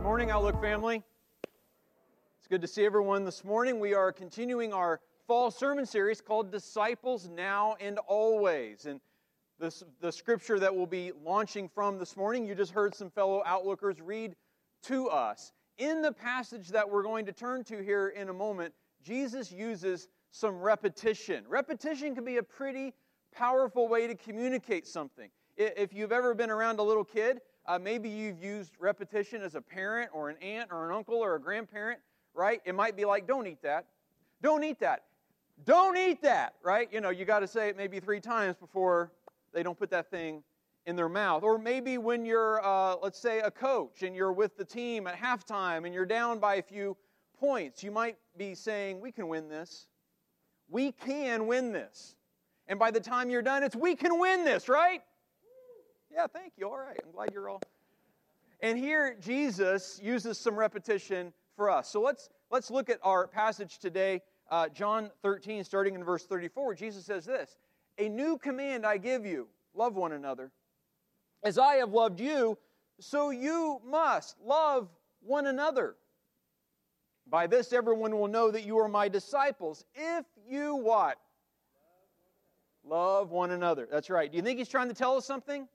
Morning, Outlook family. It's good to see everyone this morning. We are continuing our fall sermon series called Disciples Now and Always. And the scripture that we'll be launching from this morning, you just heard some fellow Outlookers read to us. In the passage that we're going to turn to here in a moment, Jesus uses some repetition. Repetition can be a pretty powerful way to communicate something. If you've ever been around a little kid, maybe you've used repetition as a parent or an aunt or an uncle or a grandparent, right? It might be like, don't eat that. Don't eat that. Don't eat that, right? You know, you got to say it maybe 3 times before they don't put that thing in their mouth. Or maybe when you're, let's say, a coach and you're with the team at halftime and you're down by a few points, you might be saying, we can win this. We can win this. And by the time you're done, it's, we can win this, right? Yeah, thank you. All right. I'm glad you're all. And here, Jesus uses some repetition for us. So let's look at our passage today, John 13, starting in verse 34. Jesus says this, "A new command I give you, love one another. As I have loved you, so you must love one another. By this everyone will know that you are my disciples, if you what? Love one another." That's right. Do you think he's trying to tell us something?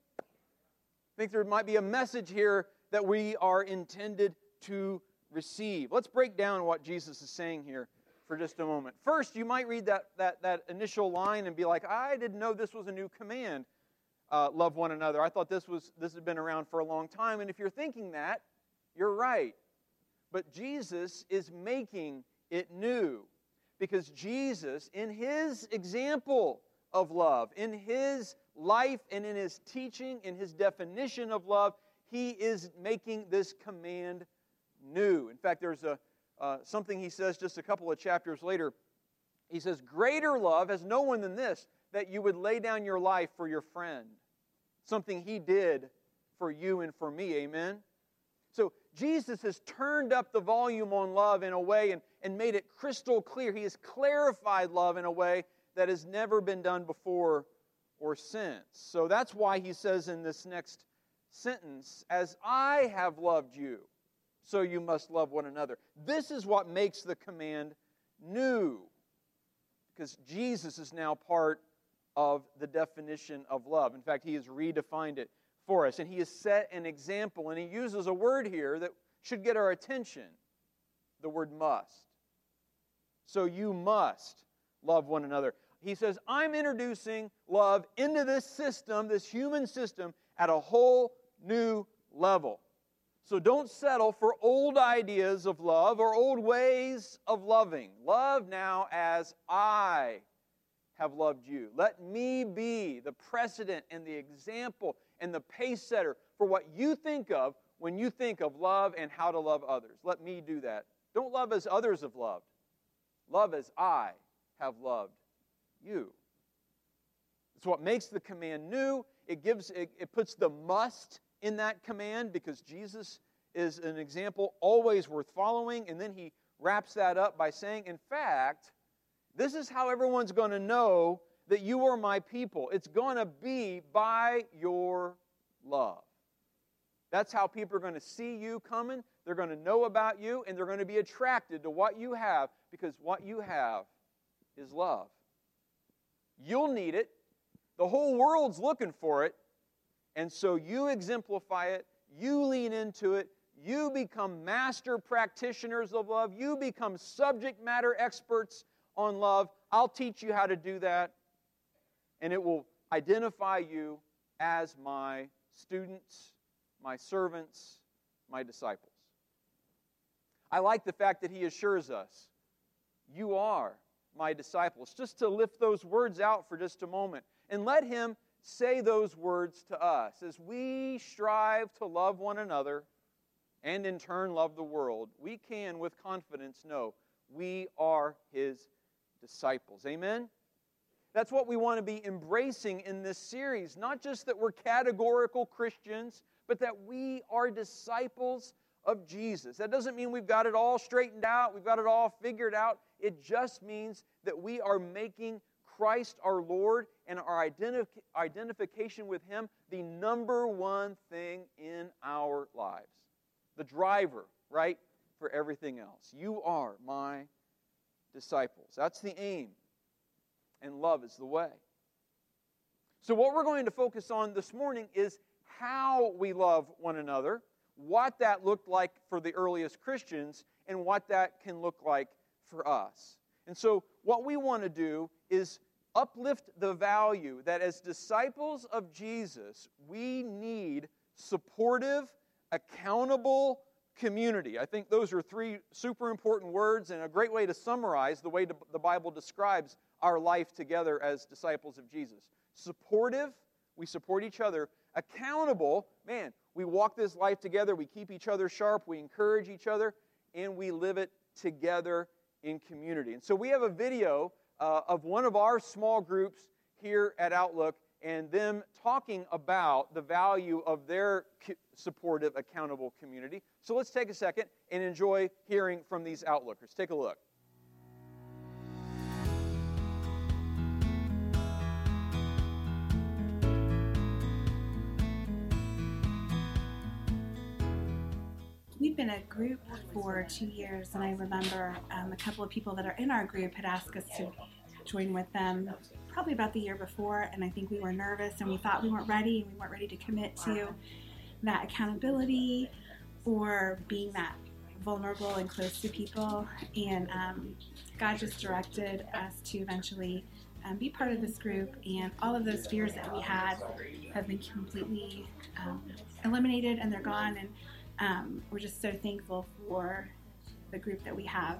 I think there might be a message here that we are intended to receive. Let's break down what Jesus is saying here for just a moment. First, you might read that initial line and be like, I didn't know this was a new command, love one another. I thought this had been around for a long time. And if you're thinking that, you're right. But Jesus is making it new. Because Jesus, in His example of love, in His life and in His teaching, in His definition of love, He is making this command new. In fact, there's something He says just a couple of chapters later. He says, "Greater love has no one than this, that you would lay down your life for your friend." Something He did for you and for me, amen? So Jesus has turned up the volume on love in a way and made it crystal clear. He has clarified love in a way that has never been done before or since. So that's why He says in this next sentence, "As I have loved you, so you must love one another." This is what makes the command new. Because Jesus is now part of the definition of love. In fact, He has redefined it for us. And He has set an example. And He uses a word here that should get our attention. The word must. So you must love one another. He says, I'm introducing love into this system, this human system, at a whole new level. So don't settle for old ideas of love or old ways of loving. Love now as I have loved you. Let me be the precedent and the example and the pace setter for what you think of when you think of love and how to love others. Let me do that. Don't love as others have loved. Love as I have loved you. It's what makes the command new. It puts the must in that command because Jesus is an example always worth following. And then He wraps that up by saying, in fact, this is how everyone's going to know that you are my people. It's going to be by your love. That's how people are going to see you coming. They're going to know about you, and they're going to be attracted to what you have because what you have is love. You'll need it. The whole world's looking for it. And so you exemplify it. You lean into it. You become master practitioners of love. You become subject matter experts on love. I'll teach you how to do that. And it will identify you as my students, my servants, my disciples. I like the fact that He assures us, you are my disciples. Just to lift those words out for just a moment. And let Him say those words to us as we strive to love one another and in turn love the world. We can with confidence know we are His disciples. Amen? That's what we want to be embracing in this series. Not just that we're categorical Christians, but that we are disciples of Jesus. That doesn't mean we've got it all straightened out, we've got it all figured out. It just means that we are making Christ our Lord and our identification with Him the number one thing in our lives. the driver, right, for everything else. You are my disciples. That's the aim. And love is the way. So what we're going to focus on this morning is how we love one another, what that looked like for the earliest Christians, and what that can look like for us. And so what we want to do is uplift the value that as disciples of Jesus, we need supportive, accountable community. I think those are three super important words and a great way to summarize the way the Bible describes our life together as disciples of Jesus. Supportive, we support each other. Accountable, man, we walk this life together, we keep each other sharp, we encourage each other, and we live it together in community. And so we have a video of one of our small groups here at Outlook and them talking about the value of their supportive, accountable community. So let's take a second and enjoy hearing from these Outlookers. Take a look. We've been a group for 2 years, and I remember a couple of people that are in our group had asked us to join with them probably about the year before, and I think we were nervous and we thought we weren't ready, and we weren't ready to commit to that accountability or being that vulnerable and close to people, and God just directed us to eventually be part of this group, and all of those fears that we had have been completely eliminated, and they're gone, and we're just so thankful for the group that we have.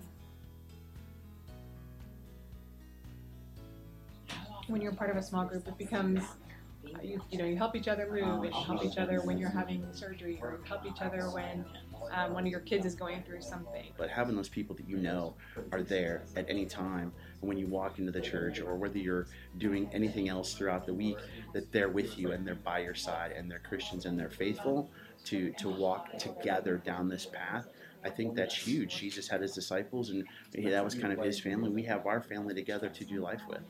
When you're part of a small group, it becomes, you help each other move, and you help each other when you're having surgery, or you help each other when one of your kids is going through something. But having those people that you know are there at any time when you walk into the church, or whether you're doing anything else throughout the week, that they're with you and they're by your side and they're Christians and they're faithful to walk together down this path. I think that's huge. Jesus had his disciples, and that was kind of his family. We have our family together to do life with.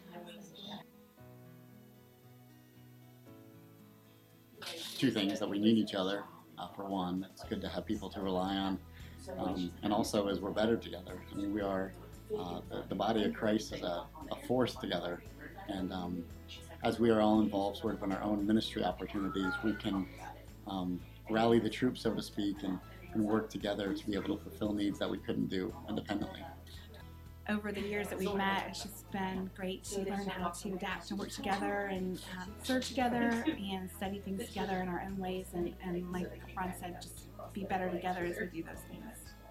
Two things: that we need each other. For one, it's good to have people to rely on, and also as we're better together. I mean, we are the body of Christ is a force together, and as we are all involved sort of in our own ministry opportunities, we can rally the troops, so to speak, and work together to be able to fulfill needs that we couldn't do independently. Over the years that we've met, it's just been great to learn how to adapt and work together and serve together and study things together in our own ways, and like Ron said, just be better together as we do those things.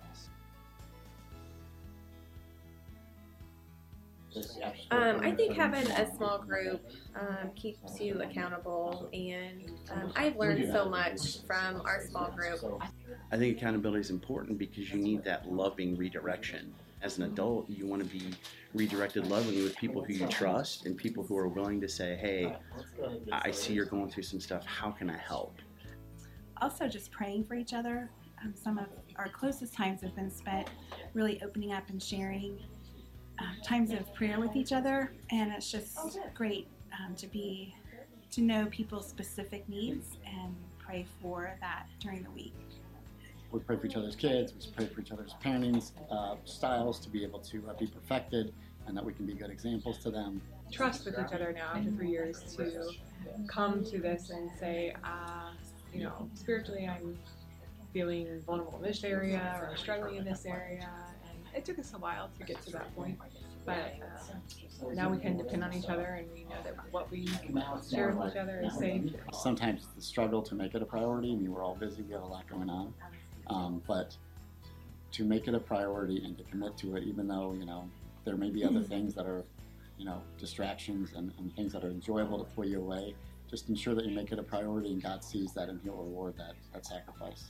I think having a small group keeps you accountable, and I've learned so much from our small group. I think accountability is important because you need that loving redirection. As an adult, you want to be redirected lovingly with people who you trust and people who are willing to say, hey, I see you're going through some stuff. How can I help? Also, just praying for each other. Some of our closest times have been spent really opening up and sharing times of prayer with each other, and it's just great to know people's specific needs and pray for that during the week. We pray for each other's kids, we pray for each other's parenting styles to be able to be perfected, and that we can be good examples to them. Trust with each other now after 3 years to come to this and say, spiritually I'm feeling vulnerable in this area or struggling in this area. And it took us a while to get to that point, but now we can depend on each other, and we know that what we share with each other is safe. Sometimes it's the struggle to make it a priority. I mean, we're all busy, we have a lot going on. But to make it a priority and to commit to it, even though, there may be other things that are, distractions and things that are enjoyable to pull you away, just ensure that you make it a priority, and God sees that and He'll reward that sacrifice.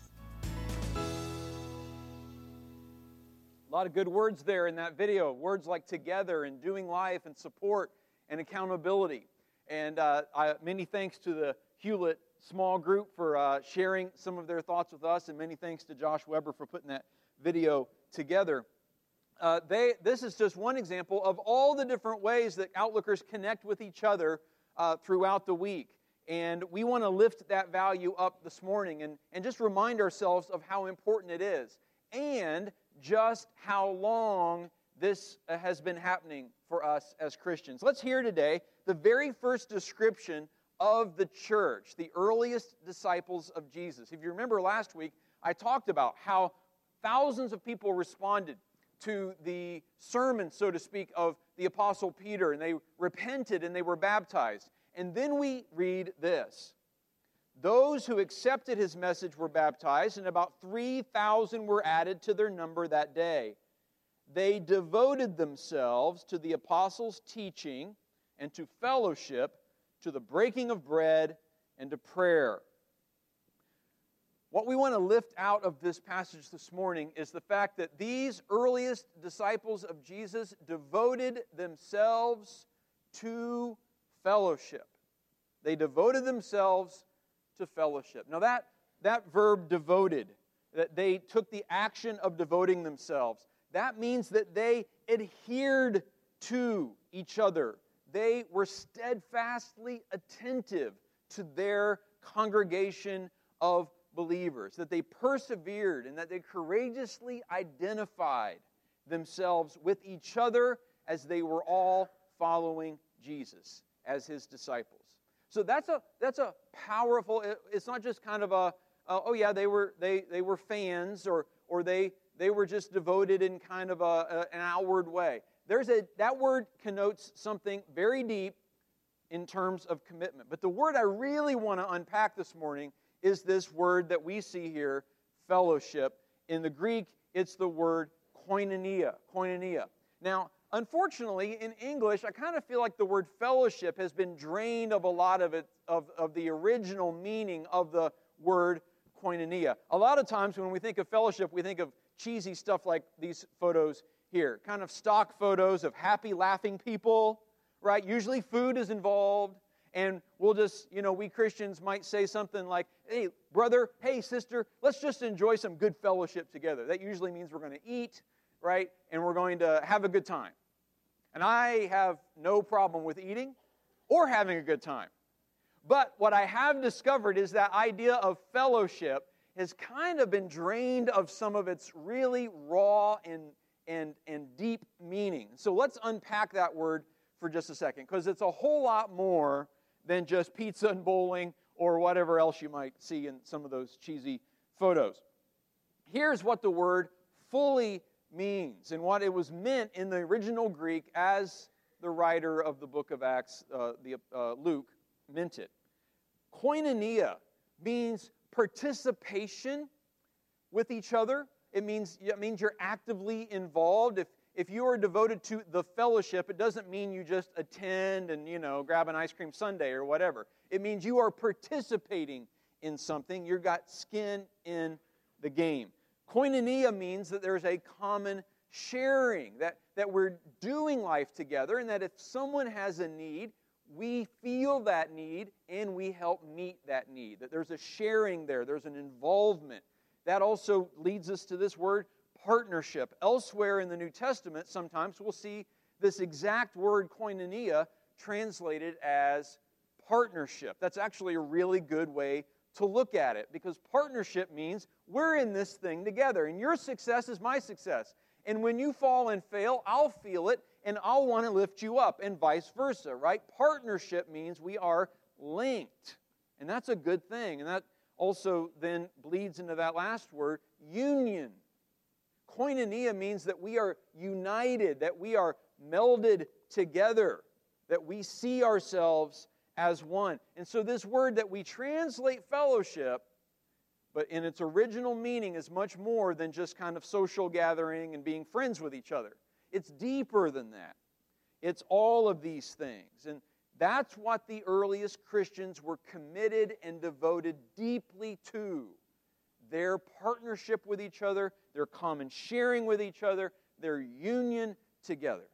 A lot of good words there in that video. Words like together and doing life and support and accountability. And many thanks to the Hewlett small group for sharing some of their thoughts with us, and many thanks to Josh Weber for putting that video together. This is just one example of all the different ways that Outlookers connect with each other throughout the week. And we want to lift that value up this morning and just remind ourselves of how important it is and just how long this has been happening for us as Christians. Let's hear today the very first description of the church, the earliest disciples of Jesus. If you remember last week, I talked about how thousands of people responded to the sermon, so to speak, of the Apostle Peter, and they repented and they were baptized. And then we read this. Those who accepted his message were baptized, and about 3,000 were added to their number that day. They devoted themselves to the apostles' teaching and to fellowship, to the breaking of bread and to prayer. What we want to lift out of this passage this morning is the fact that these earliest disciples of Jesus devoted themselves to fellowship. They devoted themselves to fellowship. Now that verb devoted, that they took the action of devoting themselves, that means that they adhered to each other. They were steadfastly attentive to their congregation of believers, that they persevered and that they courageously identified themselves with each other as they were all following Jesus as his disciples. So that's a powerful. It's not just kind of they were fans or they were just devoted in kind of an outward way. That word connotes something very deep in terms of commitment. But the word I really want to unpack this morning is this word that we see here, fellowship. In the Greek, it's the word koinonia. Koinonia. Now, unfortunately, in English, I kind of feel like the word fellowship has been drained of a lot of it, of the original meaning of the word koinonia. A lot of times when we think of fellowship, we think of cheesy stuff like these photos here, kind of stock photos of happy, laughing people, right? Usually food is involved, and we'll just, we Christians might say something like, hey, brother, hey, sister, let's just enjoy some good fellowship together. That usually means we're going to eat, right? And we're going to have a good time. And I have no problem with eating or having a good time. But what I have discovered is that idea of fellowship has kind of been drained of some of its really raw and deep meaning. So let's unpack that word for just a second, because it's a whole lot more than just pizza and bowling or whatever else you might see in some of those cheesy photos. Here's what the word fully means and what it was meant in the original Greek as the writer of the book of Acts, Luke, meant it. Koinonia means participation with each other. It means you're actively involved. If you are devoted to the fellowship, it doesn't mean you just attend and, grab an ice cream sundae or whatever. It means you are participating in something. You've got skin in the game. Koinonia means that there's a common sharing, that we're doing life together, and that if someone has a need, we feel that need and we help meet that need. That there's a sharing there, there's an involvement. That also leads us to this word, partnership. Elsewhere in the New Testament, sometimes we'll see this exact word koinonia translated as partnership. That's actually a really good way to look at it, because partnership means we're in this thing together, and your success is my success. And when you fall and fail, I'll feel it, and I'll want to lift you up, and vice versa, right? Partnership means we are linked, and that's a good thing. And that also then bleeds into that last word, union. Koinonia means that we are united, that we are melded together, that we see ourselves as one. And so this word that we translate fellowship, but in its original meaning is much more than just kind of social gathering and being friends with each other. It's deeper than that. It's all of these things. And that's what the earliest Christians were committed and devoted deeply to. Their partnership with each other, their common sharing with each other, their union together.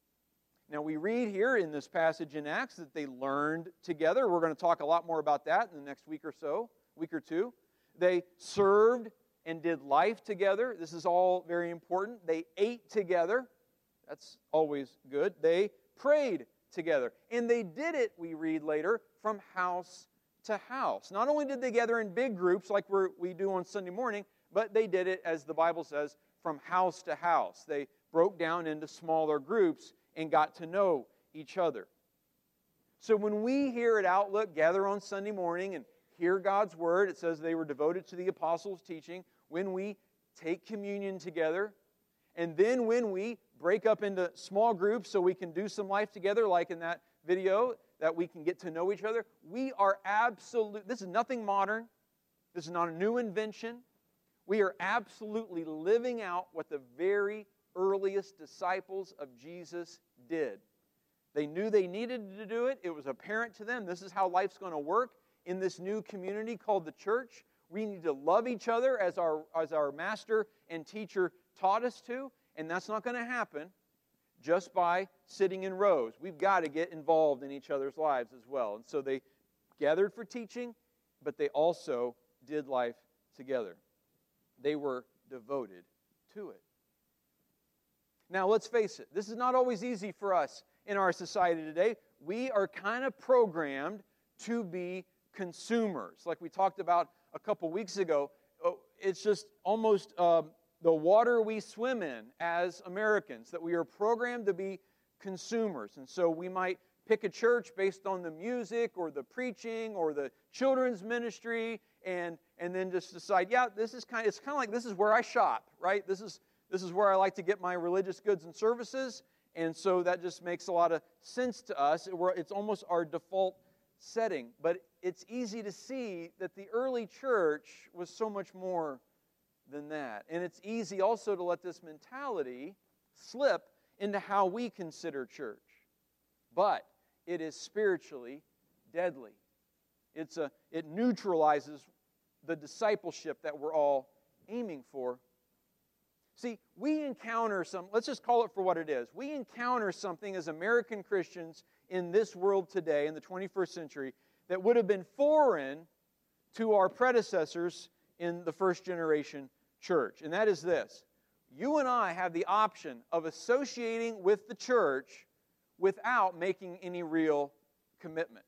Now we read here in this passage in Acts that they learned together. We're going to talk a lot more about that in the next week or two. They served and did life together. This is all very important. They ate together. That's always good. They prayed together. And they did it, we read later, from house to house. Not only did they gather in big groups like we do on Sunday morning, but they did it, as the Bible says, from house to house. They broke down into smaller groups and got to know each other. So when we here at Outlook gather on Sunday morning and hear God's Word, it says they were devoted to the apostles' teaching. When we take communion together, and then when we break up into small groups so we can do some life together, like in that video, that we can get to know each other, we are this is nothing modern. This is not a new invention. We are absolutely living out what the very earliest disciples of Jesus did. They knew they needed to do it. It was apparent to them. This is how life's going to work in this new community called the church. We need to love each other as our master and teacher taught us to, and that's not going to happen just by sitting in rows. We've got to get involved in each other's lives as well. And so they gathered for teaching, but they also did life together. They were devoted to it. Now, let's face it, this is not always easy for us in our society today. We are kind of programmed to be consumers. Like we talked about a couple weeks ago, it's just almost the water we swim in as Americans, that we are programmed to be consumers. And so we might pick a church based on the music or the preaching or the children's ministry and then just decide, yeah, it's kind of like this is where I shop, right? This is where I like to get my religious goods and services, and so that just makes a lot of sense to us. It's almost our default setting, but it's easy to see that the early church was so much more than that. And it's easy also to let this mentality slip into how we consider church. But it is spiritually deadly. It neutralizes the discipleship that we're all aiming for. See, we encounter let's just call it for what it is. We encounter something as American Christians in this world today, in the 21st century, that would have been foreign to our predecessors in the first generation church. And that is this. You and I have the option of associating with the church without making any real commitment.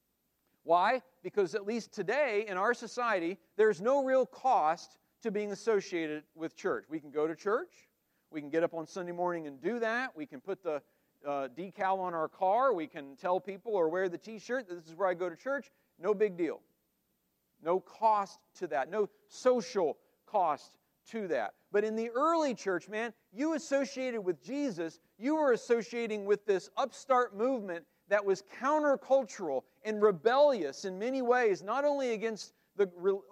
Why? Because at least today in our society, there's no real cost to being associated with church. We can go to church. We can get up on Sunday morning and do that. We can put the decal on our car. We can tell people or wear the t-shirt that this is where I go to church. No big deal. No cost to that. No social cost to that. But in the early church, man, you associated with Jesus, you were associating with this upstart movement that was countercultural and rebellious in many ways, not only against the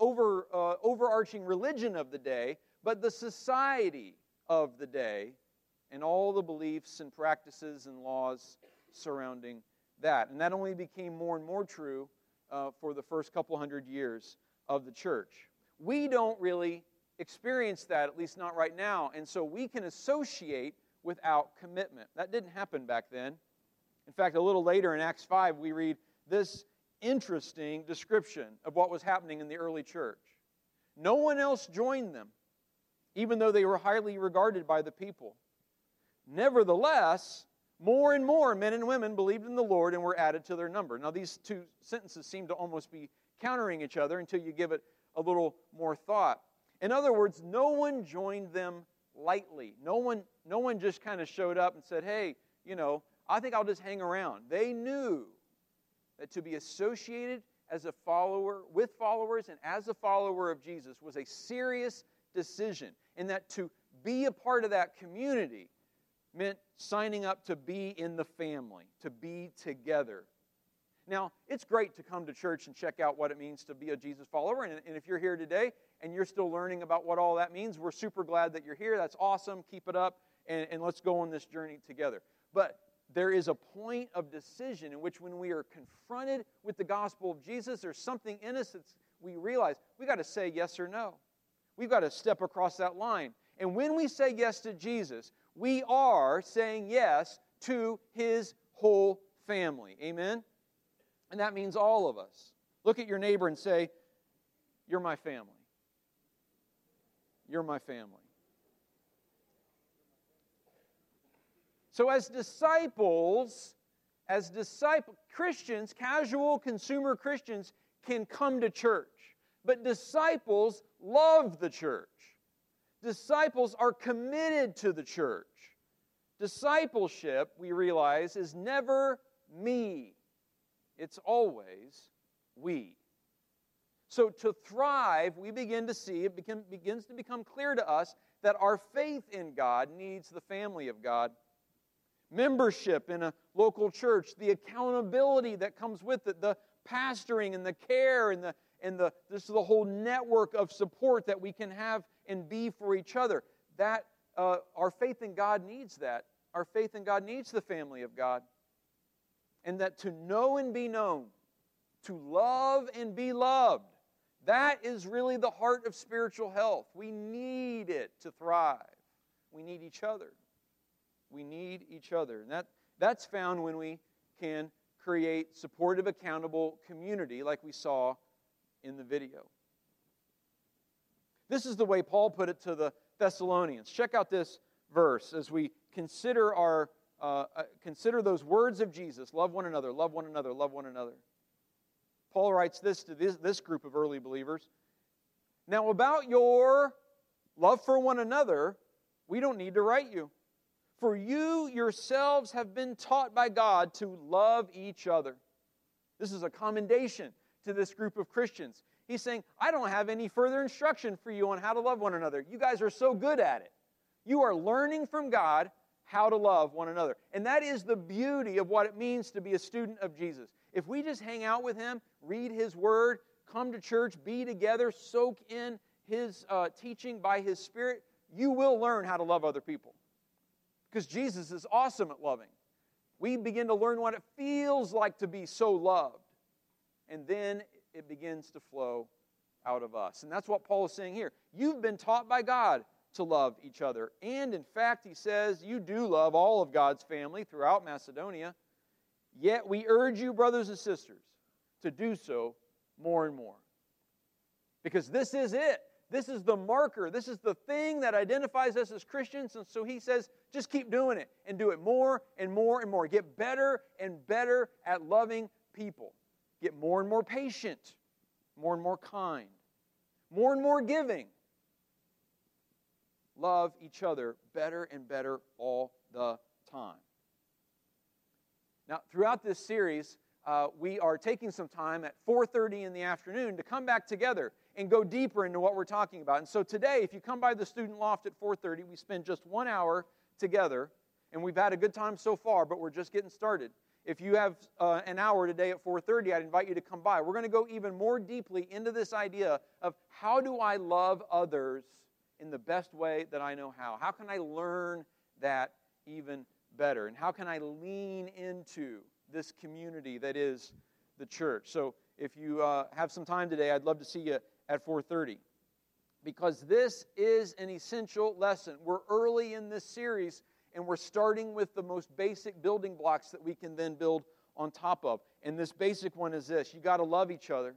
overarching religion of the day, but the society of the day and all the beliefs and practices and laws surrounding that. And that only became more and more true for the first couple hundred years of the church. We don't really experience that, at least not right now, and so we can associate without commitment. That didn't happen back then. In fact, a little later in Acts 5, we read this interesting description of what was happening in the early church. No one else joined them, even though they were highly regarded by the people. Nevertheless, more and more men and women believed in the Lord and were added to their number. Now, these two sentences seem to almost be countering each other until you give it a little more thought. In other words, no one joined them lightly. No one just kind of showed up and said, hey, I think I'll just hang around. They knew that to be associated as a follower, with followers and as a follower of Jesus was a serious decision, and that to be a part of that community meant signing up to be in the family, to be together. Now, it's great to come to church and check out what it means to be a Jesus follower, and if you're here today and you're still learning about what all that means, we're super glad that you're here. That's awesome. Keep it up, and let's go on this journey together. But there is a point of decision in which when we are confronted with the gospel of Jesus, there's something in us that we realize we've got to say yes or no. We've got to step across that line. And when we say yes to Jesus, we are saying yes to His whole family. Amen? And that means all of us. Look at your neighbor and say, you're my family. You're my family. So as Christians, casual consumer Christians, can come to church, but disciples love the church. Disciples are committed to the church. Discipleship, we realize, is never me. It's always we. So to thrive, we begin to see, it begins to become clear to us that our faith in God needs the family of God. Membership in a local church, the accountability that comes with it, the pastoring and the care and the whole network of support that we can have and be for each other. That our faith in God needs that. Our faith in God needs the family of God. And that to know and be known, to love and be loved, that is really the heart of spiritual health. We need it to thrive. We need each other. We need each other. And that's found when we can create supportive, accountable community like we saw in the video. This is the way Paul put it to the Thessalonians. Check out this verse as we consider consider those words of Jesus. Love one another, love one another, love one another. Paul writes this to this group of early believers. Now about your love for one another, we don't need to write you. For you yourselves have been taught by God to love each other. This is a commendation to this group of Christians. He's saying, I don't have any further instruction for you on how to love one another. You guys are so good at it. You are learning from God how to love one another. And that is the beauty of what it means to be a student of Jesus. If we just hang out with Him, read His Word, come to church, be together, soak in His teaching by His Spirit, you will learn how to love other people. Because Jesus is awesome at loving. We begin to learn what it feels like to be so loved. And then it begins to flow out of us. And that's what Paul is saying here. You've been taught by God to love each other. And in fact, he says, you do love all of God's family throughout Macedonia. Yet we urge you, brothers and sisters, to do so more and more. Because this is it. This is the marker. This is the thing that identifies us as Christians. And so he says, just keep doing it and do it more and more and more. Get better and better at loving people. Get more and more patient, more and more kind, more and more giving. Love each other better and better all the time. Now, throughout this series, we are taking some time at 4:30 in the afternoon to come back together and go deeper into what we're talking about. And so today, if you come by the student loft at 4:30, we spend just 1 hour together, and we've had a good time so far, but we're just getting started. If you have an hour today at 4:30, I'd invite you to come by. We're going to go even more deeply into this idea of how do I love others in the best way that I know how? How can I learn that even better? And how can I lean into this community that is the church? So if you have some time today, I'd love to see you at 4:30. Because this is an essential lesson. We're early in this series, and we're starting with the most basic building blocks that we can then build on top of. And this basic one is this. You got to love each other.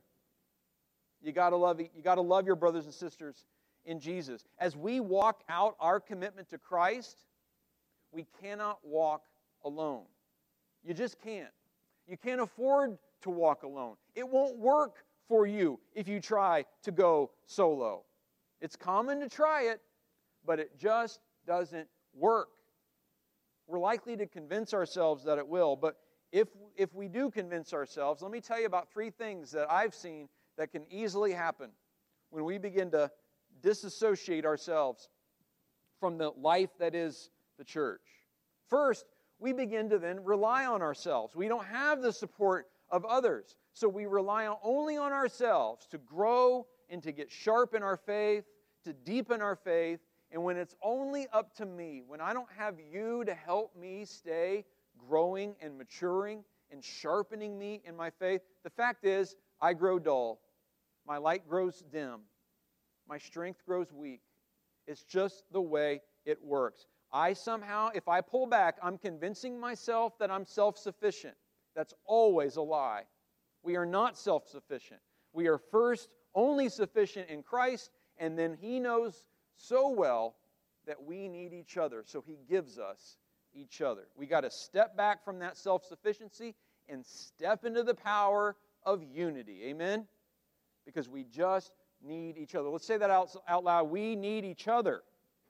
You got to love your brothers and sisters in Jesus. As we walk out our commitment to Christ, we cannot walk alone. You just can't. You can't afford to walk alone. It won't work for you if you try to go solo. It's common to try it, but it just doesn't work. We're likely to convince ourselves that it will, but if we do convince ourselves, let me tell you about 3 things that I've seen that can easily happen when we begin to disassociate ourselves from the life that is the church. First, we begin to then rely on ourselves. We don't have the support of others, so we rely only on ourselves to grow and to get sharp in our faith, to deepen our faith. And when it's only up to me, when I don't have you to help me stay growing and maturing and sharpening me in my faith, the fact is, I grow dull. My light grows dim. My strength grows weak. It's just the way it works. I somehow, if I pull back, I'm convincing myself that I'm self-sufficient. That's always a lie. We are not self-sufficient. We are first only sufficient in Christ, and then He knows so well that we need each other, so He gives us each other. We got to step back from that self-sufficiency and step into the power of unity. Amen? because we just need each other. Let's say that out loud. We need each other.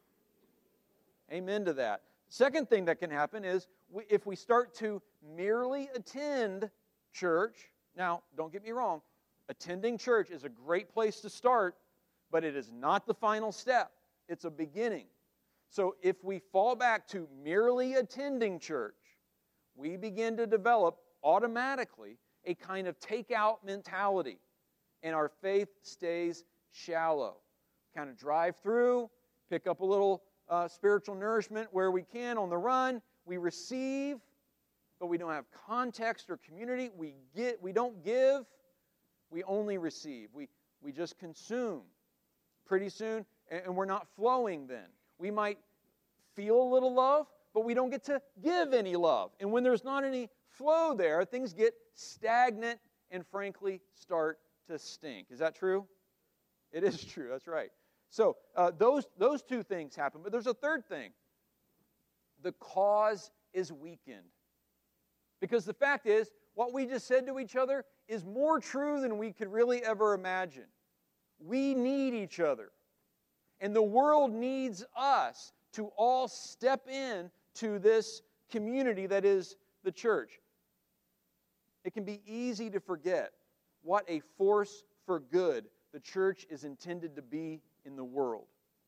Amen to that. Second thing that can happen is if we start to merely attend church. Now, don't get me wrong. Attending church is a great place to start, but it is not the final step. It's a beginning. So if we fall back to merely attending church, we begin to develop automatically a kind of take-out mentality, and our faith stays shallow. Kind of drive through, pick up a little spiritual nourishment where we can on the run. We receive, but we don't have context or community. We don't give. We only receive. We just consume. Pretty soon, and we're not flowing then. We might feel a little love, but we don't get to give any love. And when there's not any flow there, things get stagnant and frankly start to stink. Is that true? It is true. That's right. So those two things happen. But there's a third thing. The cause is weakened. Because the fact is, what we just said to each other is more true than we could really ever imagine. We need each other. And the world needs us to all step in to this community that is the church. It can be easy to forget what a force for good the church is intended to be in the world.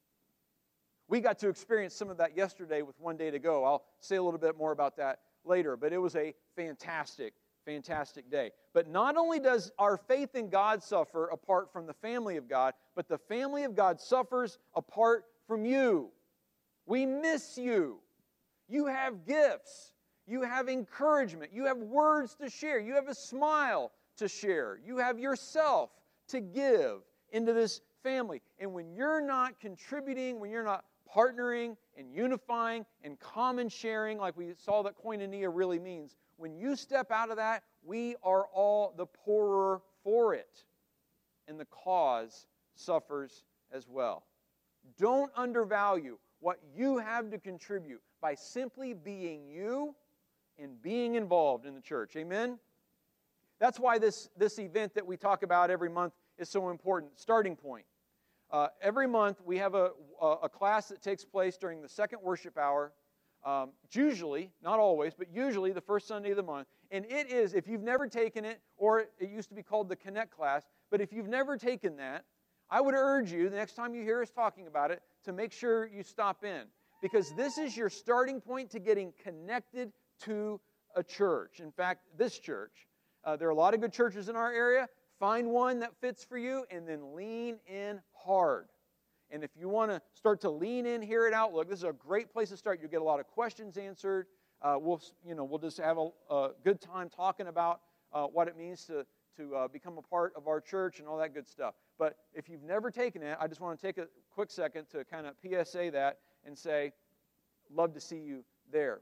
We got to experience some of that yesterday with One Day to Go. I'll say a little bit more about that later, but it was a fantastic day. But not only does our faith in God suffer apart from the family of God, but the family of God suffers apart from you. We miss you. You have gifts. You have encouragement. You have words to share. You have a smile to share. You have yourself to give into this family. And when you're not contributing, when you're not partnering and unifying and common sharing, like we saw that koinonia really means, when you step out of that, we are all the poorer for it. And the cause suffers as well. Don't undervalue what you have to contribute by simply being you and being involved in the church. Amen? That's why this event that we talk about every month is so important. Starting point. Every month we have a class that takes place during the second worship hour. Usually, not always, but usually the first Sunday of the month. And it is, if you've never taken it, or it used to be called the Connect class, but if you've never taken that, I would urge you, the next time you hear us talking about it, to make sure you stop in. Because this is your starting point to getting connected to a church. In fact, this church. There are a lot of good churches in our area. Find one that fits for you and then lean in hard. And if you want to start to lean in here at Outlook, this is a great place to start. You'll get a lot of questions answered. We'll just have a good time talking about what it means to become a part of our church and all that good stuff. But if you've never taken it, I just want to take a quick second to kind of PSA that and say, love to see you there.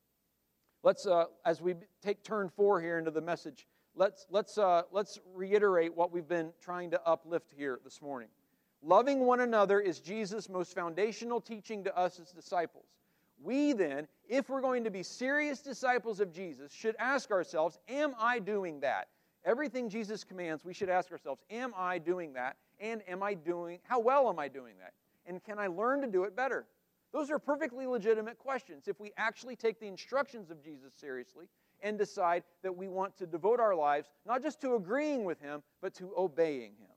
Let's, as we take turn 4 here into the message, let's reiterate what we've been trying to uplift here this morning. Loving one another is Jesus' most foundational teaching to us as disciples. We then, if we're going to be serious disciples of Jesus, should ask ourselves, am I doing that? Everything Jesus commands, we should ask ourselves, am I doing that? And how well am I doing that? And can I learn to do it better? Those are perfectly legitimate questions if we actually take the instructions of Jesus seriously and decide that we want to devote our lives not just to agreeing with Him, but to obeying Him.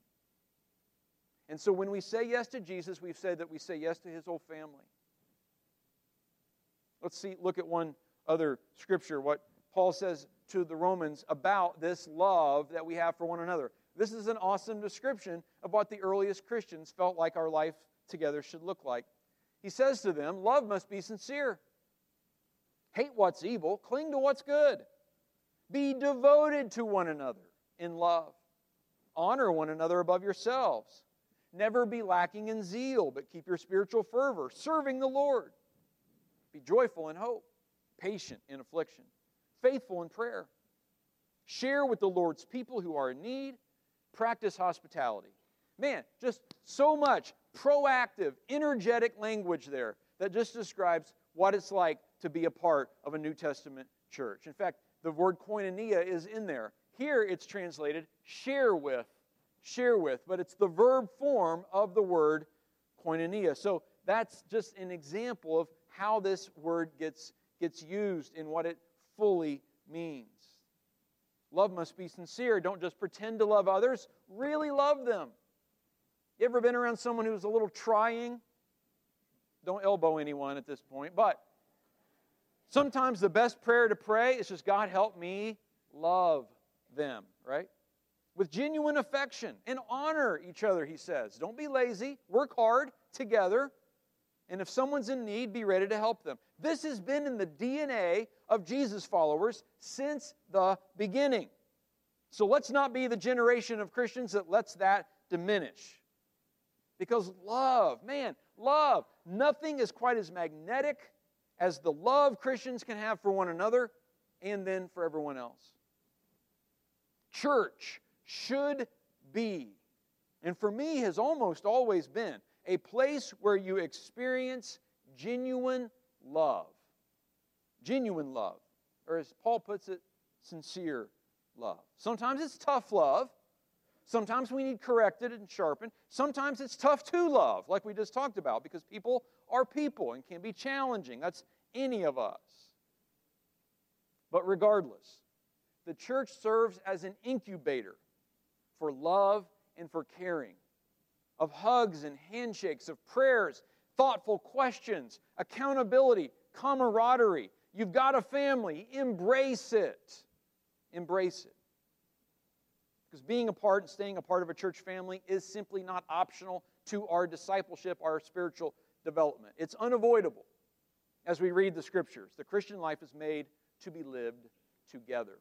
And so when we say yes to Jesus, we've said that we say yes to His whole family. Let's look at one other scripture, what Paul says to the Romans about this love that we have for one another. This is an awesome description of what the earliest Christians felt like our life together should look like. He says to them, love must be sincere. Hate what's evil, cling to what's good. Be devoted to one another in love. Honor one another above yourselves. Never be lacking in zeal, but keep your spiritual fervor, serving the Lord. Be joyful in hope, patient in affliction, faithful in prayer. Share with the Lord's people who are in need. Practice hospitality. Man, just so much proactive, energetic language there that just describes what it's like to be a part of a New Testament church. In fact, the word koinonia is in there. Here it's translated, share with share with, but it's the verb form of the word koinonia. So that's just an example of how this word gets used and what it fully means. Love must be sincere. Don't just pretend to love others. Really love them. You ever been around someone who's a little trying? Don't elbow anyone at this point, but sometimes the best prayer to pray is just, God, help me love them, right? With genuine affection and honor each other, he says. Don't be lazy. Work hard together. And if someone's in need, be ready to help them. This has been in the DNA of Jesus followers since the beginning. So let's not be the generation of Christians that lets that diminish. Because love, man, love, nothing is quite as magnetic as the love Christians can have for one another and then for everyone else. Church should be, and for me has almost always been, a place where you experience genuine love. Genuine love. Or as Paul puts it, sincere love. Sometimes it's tough love. Sometimes we need corrected and sharpened. Sometimes it's tough to love, like we just talked about, because people are people and can be challenging. That's any of us. But regardless, the church serves as an incubator for love and for caring, of hugs and handshakes, of prayers, thoughtful questions, accountability, camaraderie. You've got a family. Embrace it. Embrace it. Because being a part and staying a part of a church family is simply not optional to our discipleship, our spiritual development. It's unavoidable as we read the Scriptures. The Christian life is made to be lived together.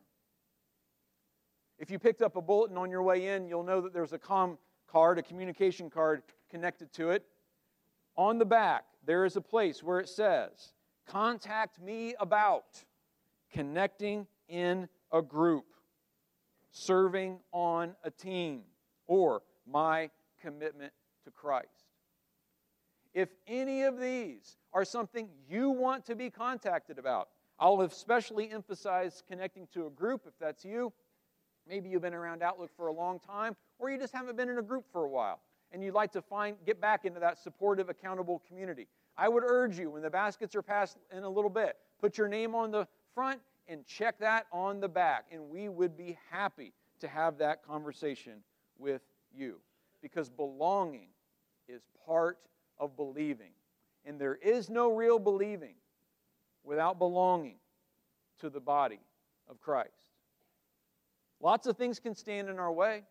If you picked up a bulletin on your way in, you'll know that there's a card, a communication card connected to it. On the back, there is a place where it says, contact me about connecting in a group, serving on a team, or my commitment to Christ. If any of these are something you want to be contacted about, I'll especially emphasize connecting to a group if that's you. Maybe you've been around Outlook for a long time, or you just haven't been in a group for a while, and you'd like to get back into that supportive, accountable community. I would urge you, when the baskets are passed in a little bit, put your name on the front and check that on the back, and we would be happy to have that conversation with you, because belonging is part of believing, and there is no real believing without belonging to the body of Christ. Lots of things can stand in our way.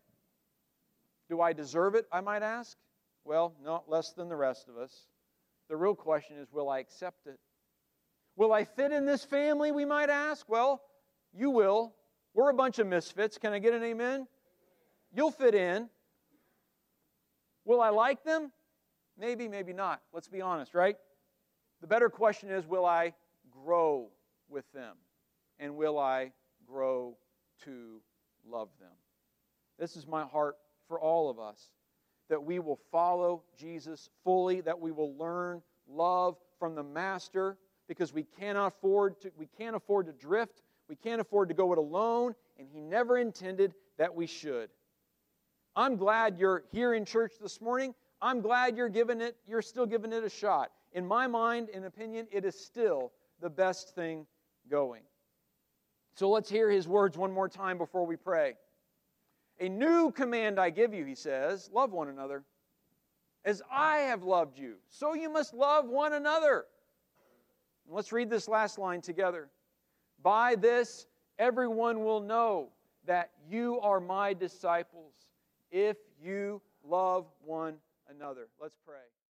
Do I deserve it, I might ask? Well, not less than the rest of us. The real question is, will I accept it? Will I fit in this family, we might ask? Well, you will. We're a bunch of misfits. Can I get an amen? You'll fit in. Will I like them? Maybe, maybe not. Let's be honest, right? The better question is, will I grow with them? And will I grow to love them? This is my heart for all of us, that we will follow Jesus fully, that we will learn love from the Master, because we can't afford to drift, we can't afford to go it alone, and He never intended that we should. I'm glad you're here in church this morning. I'm glad you're still giving it a shot. In my mind and opinion, it is still the best thing going. So let's hear His words one more time before we pray. A new command I give you, He says, love one another. As I have loved you, so you must love one another. And let's read this last line together. By this, everyone will know that you are my disciples, if you love one another. Let's pray.